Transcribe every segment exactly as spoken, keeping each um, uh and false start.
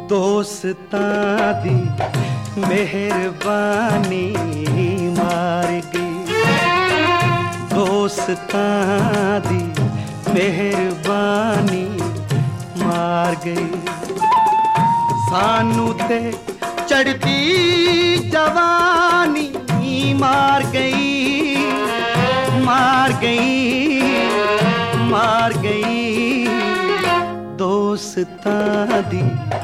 दोस्तां दी मेहरबानी मार गई, दोस्तां दी मेहरबानी मार गई। सानू ते चढ़ती जवानी मार गई, मार गई, मार गई। दोस्तां दी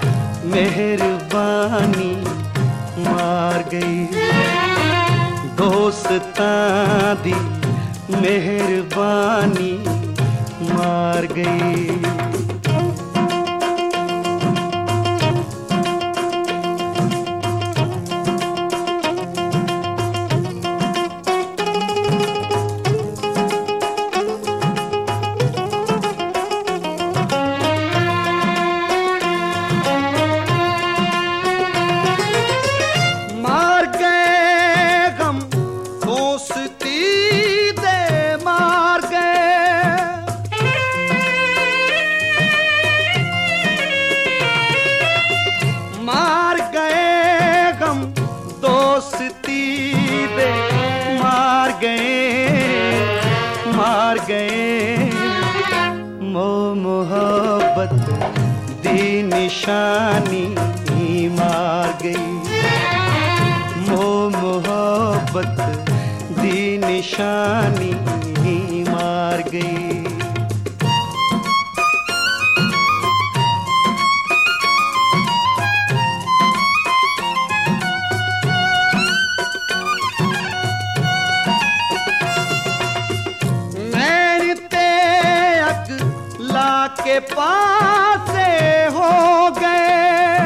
मेहरबानी मार गई, दोस्तां दी मेहरबानी मार गई। मार गए मोह मोहब्बत दी निशानी मार गई, मोह मोहब्बत दी निशानी मार गई। के पास हो गए,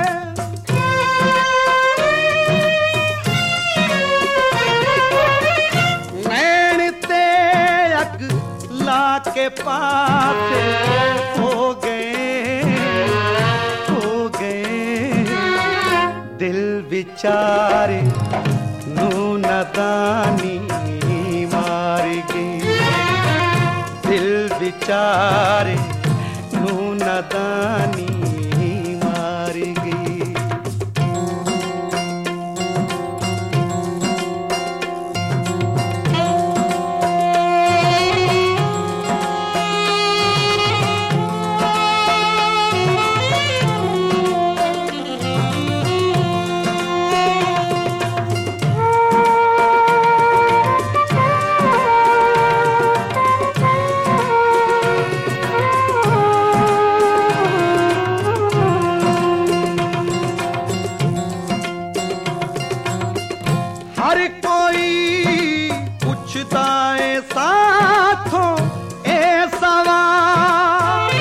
नैन ते अगला के पास हो गए, हो गए। दिल बेचारे नू नादानी मार गई, दिल बेचारे नू नादानी मार गई। हर कोई पूछता है साथों ए सवाल,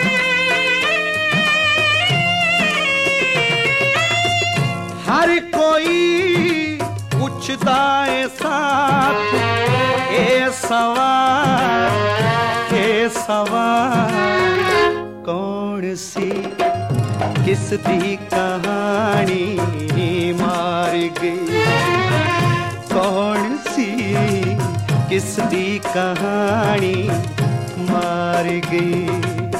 हर कोई पूछता है साथ ए सवाल, ए सवाल। कौन सी किस दी कहानी मार गई, कौन सी किस दी कहानी मार गई।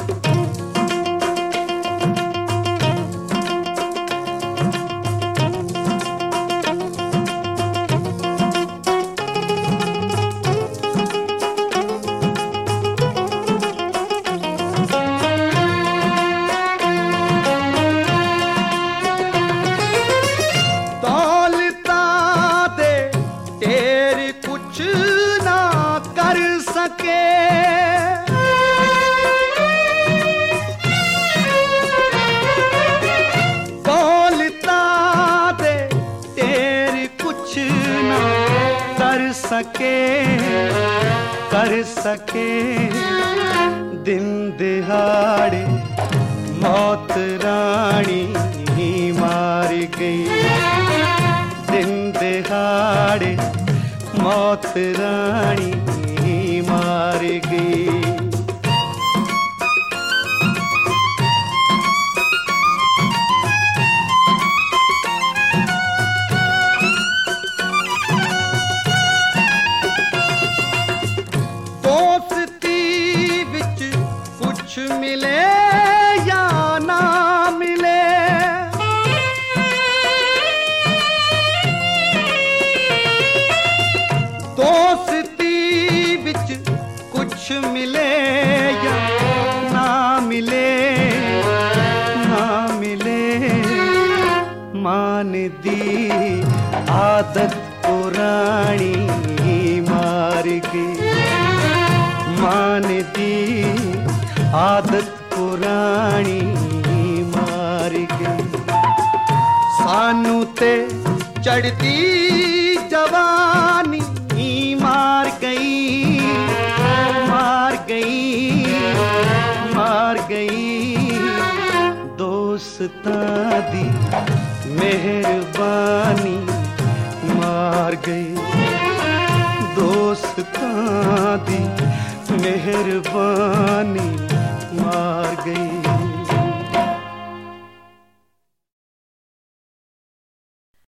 सके बोलता दे तेरी कुछ ना कर सके, कर सके। दिन दिहाड़े मौत रानी मार गई, दिन दिहाड़े मौत रानी मार गई। दोस्ती विच कुछ मिले या ना मिले, दी आदत पुरानी मार गई, मां ने दी आदत पुरानी मार गई। सानू ते चढ़ती जवानी मार गई, मार गई, मार गई। दोस्तां दी मेहरबानी मार गई, दोस्तां दी मेहरबानी